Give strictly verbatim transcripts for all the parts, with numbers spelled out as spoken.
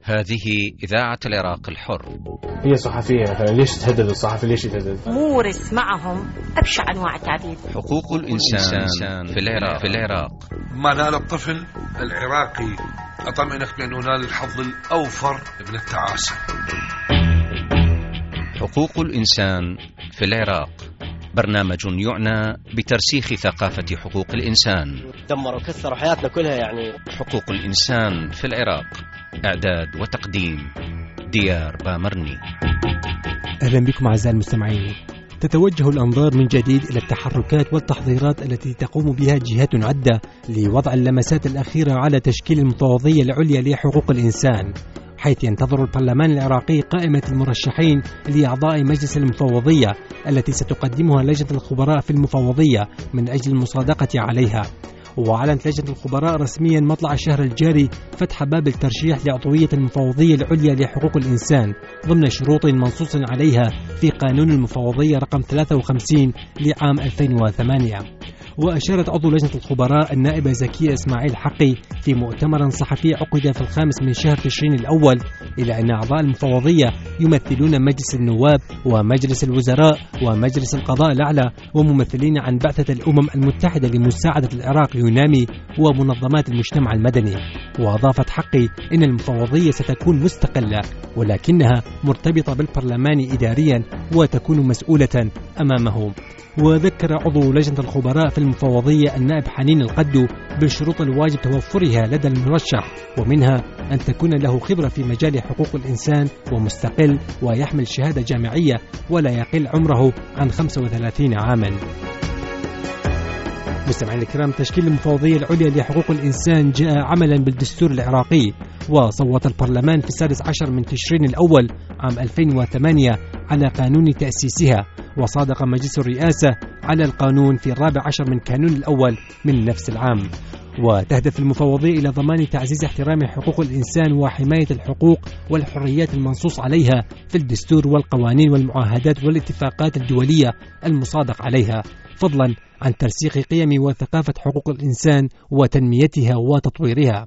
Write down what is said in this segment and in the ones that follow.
هذه إذاعة العراق الحر. هي صحفية مثلا، ليش تهدد الصحفي؟ ليش يتهدد؟ مورس معهم أبشع أنواع التعذيب. حقوق الإنسان في العراق في العراق ما نال الطفل العراقي أطمئنك بأنه نال الحظ الأوفر من التعاسة. حقوق الإنسان في العراق، برنامج يعنى بترسيخ ثقافة حقوق الإنسان. دمروا وكسروا حياتنا كلها يعني. حقوق الإنسان في العراق، إعداد وتقديم ديار بامرني. أهلا بكم أعزائي المستمعين. تتوجه الأنظار من جديد إلى التحركات والتحضيرات التي تقوم بها جهات عدة لوضع اللمسات الأخيرة على تشكيل المفوضية العليا لحقوق الإنسان، حيث ينتظر البرلمان العراقي قائمة المرشحين لأعضاء مجلس المفوضية التي ستقدمها لجنة الخبراء في المفوضية من أجل المصادقة عليها. وأعلنت لجنة الخبراء رسميا مطلع الشهر الجاري فتح باب الترشيح لعضوية المفوضية العليا لحقوق الإنسان ضمن شروط منصوص عليها في قانون المفوضية رقم ثلاثة وخمسين لعام ألفين وثمانية. وأشارت عضو لجنة الخبراء النائبة زكية إسماعيل حقي في مؤتمر صحفي عقد في الخامس من شهر تشرين الأول إلى أن أعضاء المفوضية يمثلون مجلس النواب ومجلس الوزراء ومجلس القضاء الأعلى وممثلين عن بعثة الأمم المتحدة لمساعدة العراق يونامي ومنظمات المجتمع المدني. وأضافت حقي أن المفوضية ستكون مستقلة ولكنها مرتبطة بالبرلمان إداريا وتكون مسؤولة أمامه. وذكر عضو لجنة الخبراء في المفوضية النائب حنين القدو بالشروط الواجب توفرها لدى المرشح، ومنها أن تكون له خبرة في مجال حقوق الإنسان ومستقل ويحمل شهادة جامعية ولا يقل عمره عن خمسة وثلاثين عاما. مستمعين الكرام، تشكيل المفوضية العليا لحقوق الإنسان جاء عملا بالدستور العراقي، وصوت البرلمان في السادس عشر من تشرين الأول عام ألفين وثمانية على قانون تأسيسها، وصادق مجلس الرئاسة على القانون في الرابع عشر من كانون الأول من نفس العام. وتهدف المفوضية إلى ضمان تعزيز احترام حقوق الإنسان وحماية الحقوق والحريات المنصوص عليها في الدستور والقوانين والمعاهدات والاتفاقات الدولية المصادق عليها، فضلا عن ترسيخ قيم وثقافة حقوق الإنسان وتنميتها وتطويرها.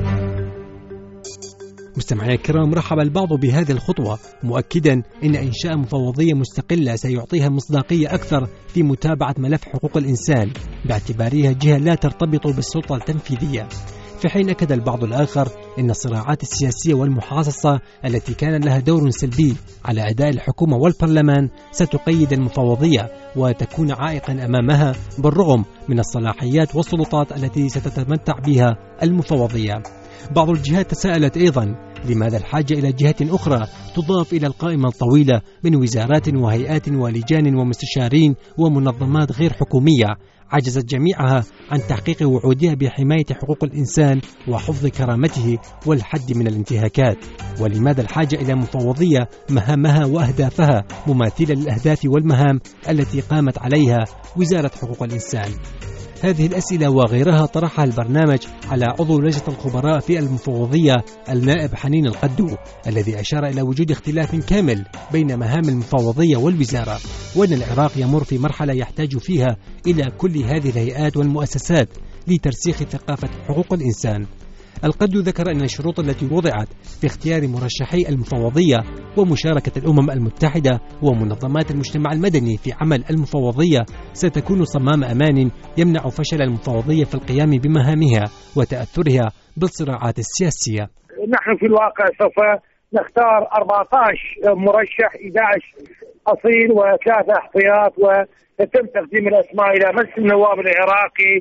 مستمعينا الكرام، رحب البعض بهذه الخطوة مؤكدا أن إنشاء مفوضية مستقلة سيعطيها مصداقية أكثر في متابعة ملف حقوق الإنسان باعتبارها جهة لا ترتبط بالسلطة التنفيذية، في حين أكد البعض الآخر أن الصراعات السياسية والمحاصصة التي كان لها دور سلبي على أداء الحكومة والبرلمان ستقيد المفوضية وتكون عائقا أمامها بالرغم من الصلاحيات والسلطات التي ستتمتع بها المفوضية. بعض الجهات تساءلت أيضا لماذا الحاجة إلى جهة أخرى تضاف إلى القائمة الطويلة من وزارات وهيئات ولجان ومستشارين ومنظمات غير حكومية عجزت جميعها عن تحقيق وعودها بحماية حقوق الإنسان وحفظ كرامته والحد من الانتهاكات. ولماذا الحاجة إلى مفوضية مهامها وأهدافها مماثلة للأهداف والمهام التي قامت عليها وزارة حقوق الإنسان؟ هذه الأسئلة وغيرها طرحها البرنامج على عضو لجنة الخبراء في المفوضية النائب حنين القدو، الذي أشار إلى وجود اختلاف كامل بين مهام المفوضية والوزارة، وأن العراق يمر في مرحلة يحتاج فيها إلى كل هذه الهيئات والمؤسسات لترسيخ ثقافة حقوق الإنسان. القدو ذكر أن الشروط التي وضعت في اختيار مرشحي المفوضية ومشاركة الأمم المتحدة ومنظمات المجتمع المدني في عمل المفوضية ستكون صمام أمان يمنع فشل المفوضية في القيام بمهامها وتأثرها بالصراعات السياسية. نحن في الواقع سوف نختار أربعة عشر مرشح، أحد عشر أصيل وثلاثة احتياط، ويتم تقديم الأسماء إلى مجلس النواب العراقي،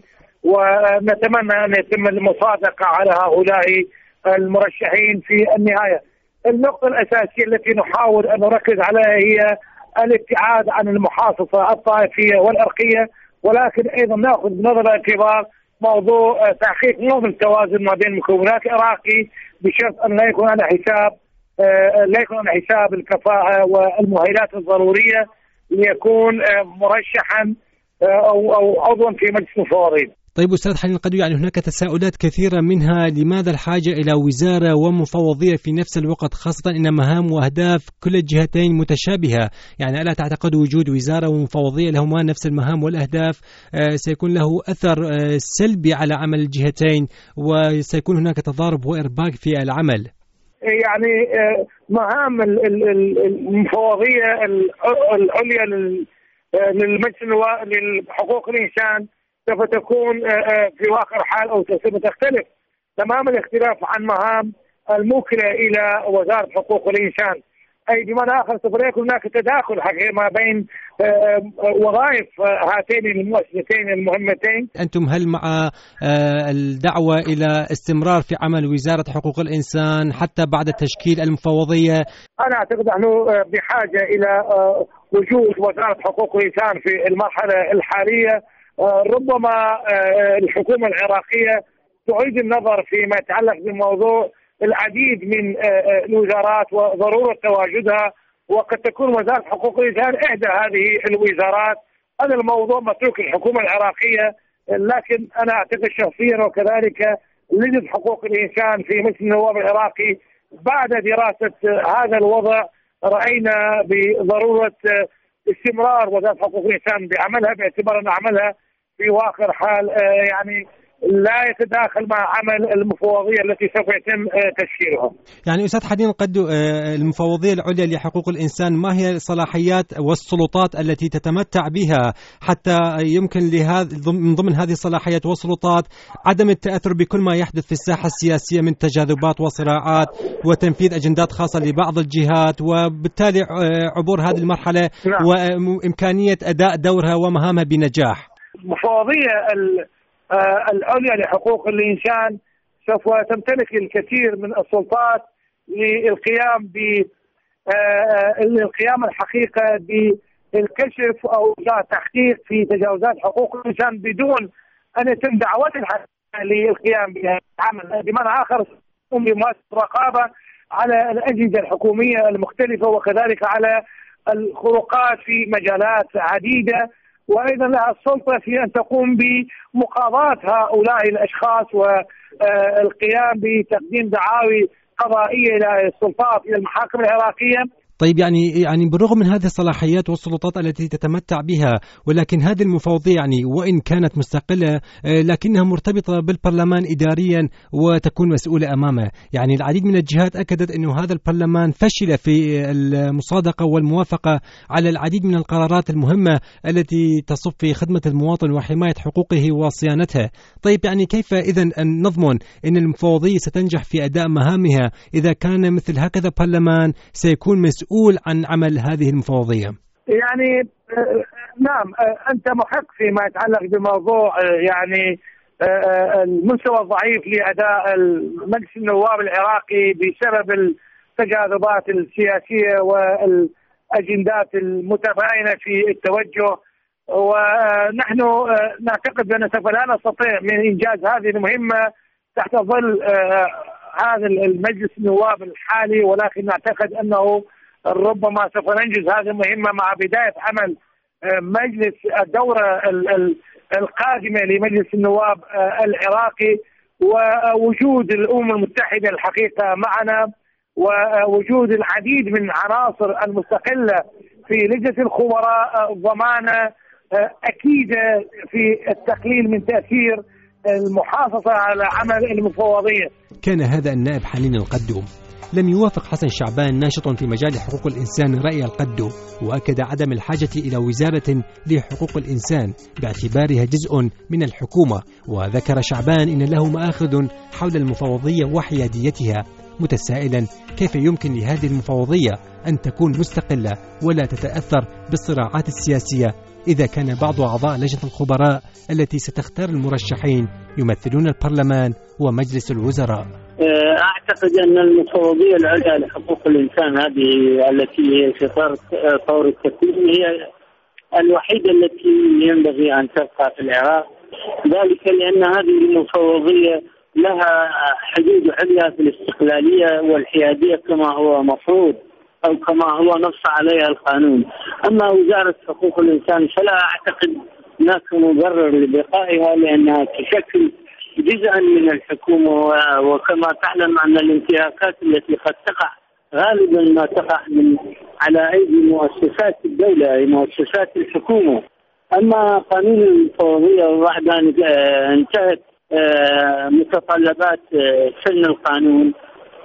ونتمنى أن يتم المصادقة على هؤلاء المرشحين. في النهاية النقطة الأساسية التي نحاول أن نركز عليها هي الابتعاد عن المحاصصة الطائفية والأرقية، ولكن أيضا نأخذ بنظر الاعتبار موضوع تحقيق نظم التوازن ما بين مكونات العراقي بشرط أن لا يكون على حساب لا يكون على حساب الكفاءة والمؤهلات الضرورية ليكون مرشحا أو أو عضوا في مجلس المفوضين. طيب أستاذ حنين القدو، يعني هناك تساؤلات كثيرة، منها لماذا الحاجة إلى وزارة ومفوضية في نفس الوقت، خاصة أن مهام وأهداف كل الجهتين متشابهة؟ يعني ألا تعتقد وجود وزارة ومفوضية لهما نفس المهام والأهداف سيكون له أثر سلبي على عمل الجهتين وسيكون هناك تضارب وإرباك في العمل؟ يعني مهام المفوضية العليا للمجلس النواب لحقوق الإنسان سوف تكون في واقع الحال أو سوف تختلف تمام الاختلاف عن مهام الموكلة إلى وزارة حقوق الإنسان. أي بمعنى آخر سوف يكون هناك تداخل حقيقي ما بين وظائف هاتين المؤسستين المهمتين. أنتم هل مع الدعوة إلى استمرار في عمل وزارة حقوق الإنسان حتى بعد تشكيل المفوضية؟ أنا أعتقد نحن بحاجة إلى وجود وزارة حقوق الإنسان في المرحلة الحالية. ربما الحكومة العراقية تعيد النظر فيما يتعلق بموضوع العديد من الوزارات وضرورة تواجدها، وقد تكون وزارة حقوق الإنسان إحدى هذه الوزارات. هذا الموضوع متروك الحكومة العراقية، لكن أنا أعتقد شخصيا وكذلك لجنة حقوق الإنسان في مجلس النواب العراقي بعد دراسة هذا الوضع رأينا بضرورة استمرار وزارة حقوق الإنسان بعملها، باعتبار أن عملها في واقع الحال يعني لا يتداخل مع عمل المفوضية التي سوف يتم تشكيلها. يعني أستاذ حدين قدو، المفوضية العليا لحقوق الإنسان ما هي الصلاحيات والسلطات التي تتمتع بها حتى يمكن لهذا من ضمن هذه الصلاحيات والسلطات عدم التأثر بكل ما يحدث في الساحة السياسية من تجاذبات وصراعات وتنفيذ أجندات خاصة لبعض الجهات، وبالتالي عبور هذه المرحلة نعم. وإمكانية أداء دورها ومهامها بنجاح. المفوضية العليا لحقوق الإنسان سوف تمتلك الكثير من السلطات للقيام ب القيام الحقيقة بالكشف أو تحقيق في تجاوزات حقوق الإنسان بدون أن يتم دعوتها للقيام بالعمل. بمعنى آخر تقوم بمؤسسة رقابة على الأجهزة الحكومية المختلفة وكذلك على الخروقات في مجالات عديدة، وأيضا لها السلطة في أن تقوم بمقاضاة هؤلاء الأشخاص والقيام بتقديم دعاوي قضائية إلى السلطات إلى المحاكم العراقية. طيب يعني يعني بالرغم من هذه الصلاحيات والسلطات التي تتمتع بها، ولكن هذه المفوضية يعني وإن كانت مستقلة لكنها مرتبطة بالبرلمان إداريا وتكون مسؤولة أمامه. يعني العديد من الجهات أكدت أنه هذا البرلمان فشل في المصادقة والموافقة على العديد من القرارات المهمة التي تصب في خدمة المواطن وحماية حقوقه وصيانتها. طيب يعني كيف إذن أن نضمن أن المفوضية ستنجح في أداء مهامها إذا كان مثل هكذا برلمان سيكون مسؤول مسؤول عن عمل هذه المفوضية؟ يعني نعم أنت محق فيما يتعلق بموضوع يعني المستوى الضعيف لأداء مجلس النواب العراقي بسبب التجاذبات السياسية والأجندات المتباينة في التوجه، ونحن نعتقد بأن سوف لا نستطيع من إنجاز هذه المهمة تحت ظل هذا المجلس النواب الحالي، ولكن نعتقد أنه ربما سوف ننجز هذه المهمة مع بداية عمل مجلس الدورة القادمة لمجلس النواب العراقي، ووجود الأمم المتحدة الحقيقة معنا، ووجود العديد من عناصر المستقلة في لجنة الخبراء ضمانة أكيدة في التقليل من تأثير المحافظة على عمل المفوضية. كان هذا النائب حنين القدو. لم يوافق حسن شعبان ناشط في مجال حقوق الإنسان رأي القدو، وأكد عدم الحاجة إلى وزارة لحقوق الإنسان باعتبارها جزء من الحكومة. وذكر شعبان إن له مآخذ حول المفوضية وحياديتها، متسائلا كيف يمكن لهذه المفوضية أن تكون مستقلة ولا تتأثر بالصراعات السياسية إذا كان بعض أعضاء لجنة الخبراء التي ستختار المرشحين يمثلون البرلمان ومجلس الوزراء. أعتقد أن المفوضية العليا لحقوق الإنسان هذه التي هي في طور التكوين هي الوحيدة التي ينبغي أن تبقى في العراق، ذلك لأن هذه المفوضية لها حدود عليا في الاستقلالية والحيادية كما هو مفروض أو كما هو نص عليها القانون. أما وزارة حقوق الإنسان فلا أعتقد هناك مبرر لبقائها، لأنها تشكل جزءا من الحكومة، وكما تعلم أن الانتهاكات التي قد تقع غالبا ما تقع من على أيدي مؤسسات الدولة أي مؤسسات الحكومة. أما قانون المفوضية بعد أن انتهت متطلبات سن القانون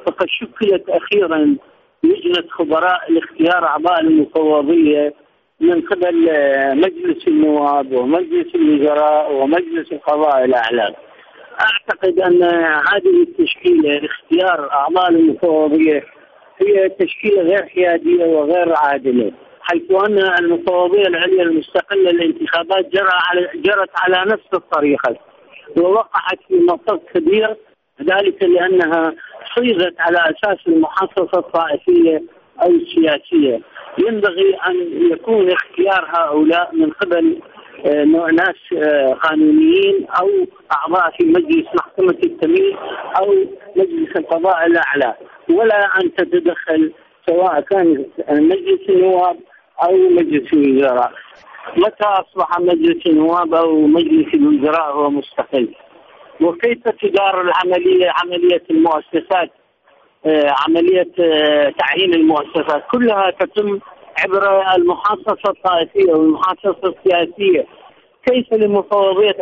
فقد شكلت أخيرا لجنة خبراء لاختيار أعضاء المفوضية من قبل مجلس النواب ومجلس الوزراء ومجلس القضاء الأعلى. أعتقد أن هذه التشكيلة لاختيار أعضاء المفوضية هي تشكيلة غير حيادية وغير عادلة، حيث أن المفوضية العليا المستقلة للانتخابات جرت على نفس الطريقة ووقعت في مطب كبير، ذلك لأنها صيغت على أساس المحاصصة الطائفية أو السياسية. ينبغي أن يكون اختيار هؤلاء من قبل ناس قانونيين أو أعضاء في مجلس محكمة التمييز أو مجلس القضاء الأعلى، ولا أن تتدخل سواء كان مجلس النواب أو مجلس الوزراء. متى أصبح مجلس النواب أو مجلس الوزراء هو مستقل؟ وكيف تدار العملية عملية المؤسسات، عملية تعيين المؤسسات كلها تتم عبر المحاصصة الطائفية والمحاصصة السياسية. كيف لمفوضية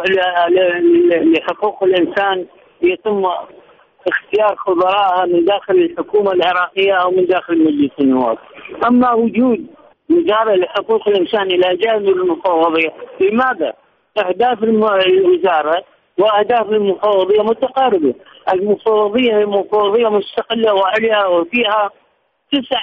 لحقوق الإنسان يتم اختيار خبراءها من داخل الحكومة العراقية أو من داخل مجلس النواب؟ أما وجود وزارة لحقوق الإنسان إلى جانب المفوضية، لماذا؟ أهداف الوزارة وأهداف المفوضية متقاربة. المفوضية هي مفوضية مستقلة وعليا وفيها تسع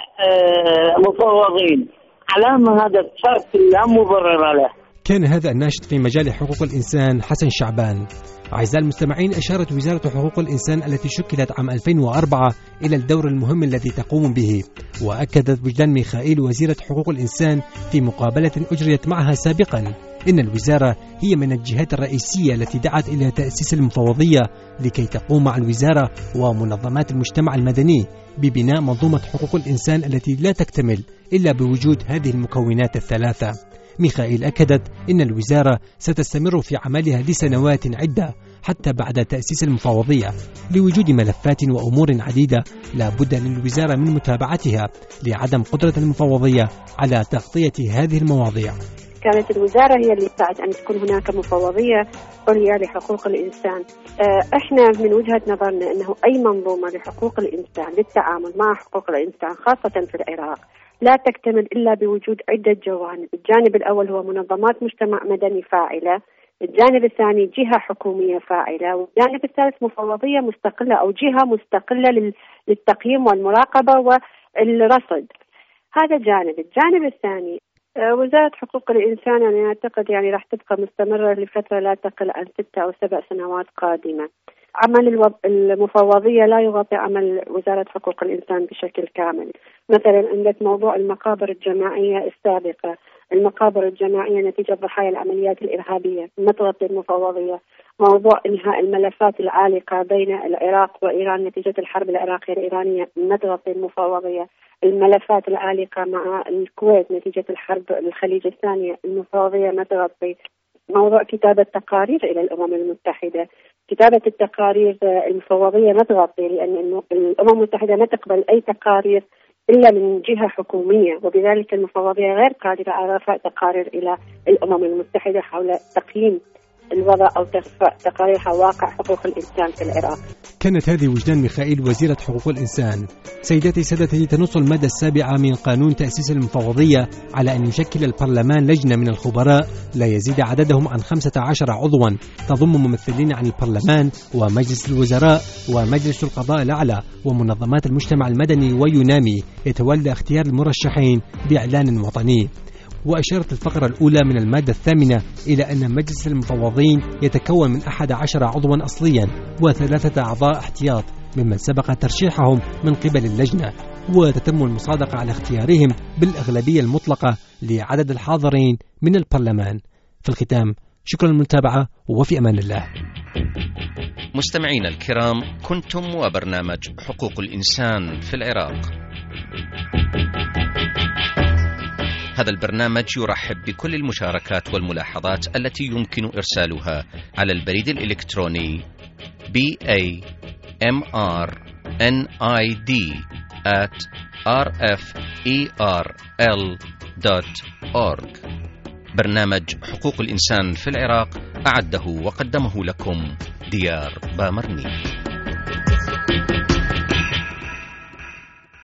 مفوضين، علامة هذا الفرق لا مبرر له. كان هذا الناشط في مجال حقوق الإنسان حسن شعبان. أعزائي المستمعين، أشارت وزارة حقوق الإنسان التي شكلت عام ألفين وأربعة إلى الدور المهم الذي تقوم به، وأكدت وجدان ميخائيل وزيرة حقوق الإنسان في مقابلة أجريت معها سابقا إن الوزارة هي من الجهات الرئيسية التي دعت إلى تأسيس المفوضية لكي تقوم مع الوزارة ومنظمات المجتمع المدني ببناء منظومة حقوق الإنسان التي لا تكتمل إلا بوجود هذه المكونات الثلاثة. ميخائيل أكدت إن الوزارة ستستمر في عملها لسنوات عدة حتى بعد تأسيس المفوضية لوجود ملفات وأمور عديدة لا بد للوزارة من متابعتها لعدم قدرة المفوضية على تغطية هذه المواضيع. كانت الوزارة هي اللي ساعدت أن تكون هناك مفوضية عليا لحقوق الإنسان. احنا من وجهة نظرنا أنه أي منظومة لحقوق الإنسان للتعامل مع حقوق الإنسان خاصة في العراق لا تكتمل إلا بوجود عدة جوانب. الجانب الأول هو منظمات مجتمع مدني فاعلة، الجانب الثاني جهة حكومية فاعلة، والجانب الثالث مفوضية مستقلة أو جهة مستقلة للتقييم والمراقبة والرصد. هذا جانب. الجانب الثاني وزارة حقوق الإنسان أنا أعتقد يعني راح تبقى مستمرة لفترة لا تقل عن ستة أو سبع سنوات قادمة. عمل المفوضية لا يغطي عمل وزارة حقوق الإنسان بشكل كامل. مثلا عندك موضوع المقابر الجماعية السابقة، المقابر الجماعية نتيجة ضحايا العمليات الإرهابية ما تغطي المفوضية. موضوع إنهاء الملفات العالقة بين العراق وإيران نتيجة الحرب العراقية الإيرانية ما تغطي المفوضية. الملفات العالقة مع الكويت نتيجة الحرب الخليج الثانية المفوضية ما تغطي. موضوع كتابة تقارير إلى الأمم المتحدة، كتابة التقارير المفوضية ما تغطي، لأن الأمم المتحدة ما تقبل أي تقارير إلا من جهة حكومية، وبذلك المفوضية غير قادرة على رفع تقارير إلى الأمم المتحدة حول تقييم الوضع أو تقارير واقع حقوق الإنسان في العراق. كانت هذه وجدان ميخائيل وزيرة حقوق الإنسان. سيداتي سادتي، تنص المادة السابعة من قانون تأسيس المفوضية على أن يشكل البرلمان لجنة من الخبراء لا يزيد عددهم عن خمسة عشر عضوا تضم ممثلين عن البرلمان ومجلس الوزراء ومجلس القضاء الأعلى ومنظمات المجتمع المدني ويونامي، يتولى اختيار المرشحين بإعلان وطني. وأشارت الفقرة الأولى من المادة الثامنة إلى أن مجلس المفوضين يتكون من أحد عشر عضوا أصليا وثلاثة أعضاء احتياط ممن سبق ترشيحهم من قبل اللجنة، وتتم المصادقة على اختيارهم بالأغلبية المطلقة لعدد الحاضرين من البرلمان. في الختام، شكرا للمتابعة وفي أمان الله. مستمعينا الكرام، كنتم وبرنامج حقوق الإنسان في العراق. هذا البرنامج يرحب بكل المشاركات والملاحظات التي يمكن إرسالها على البريد الإلكتروني بي إيه إم آر إن آي دي آت آر إف إي آر إل دوت أورغ. برنامج حقوق الإنسان في العراق أعده وقدمه لكم ديار بامرني.